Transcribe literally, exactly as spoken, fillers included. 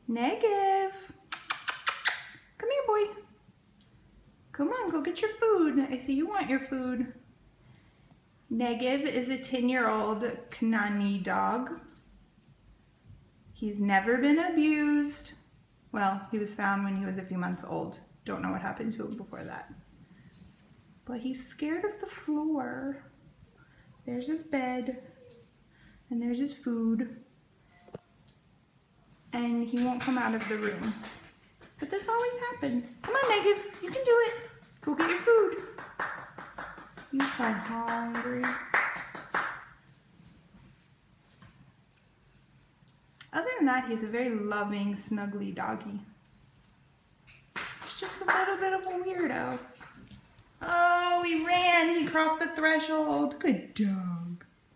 Negative. Come here, boy. Come on, go get your food. I see you want your food. Negative is a ten-year-old Kanani dog. He's never been abused. Well, he was found when he was a few months old. Don't know what happened to him before that. But he's scared of the floor. There's his bed. And there's his food. And he won't come out of the room. But this always happens. Come on, Negative. You can do it. Go get your food. He's so hungry. Other than that, he's a very loving, snuggly doggy. He's just a little bit of a weirdo. Oh, he ran. He crossed the threshold. Good dog.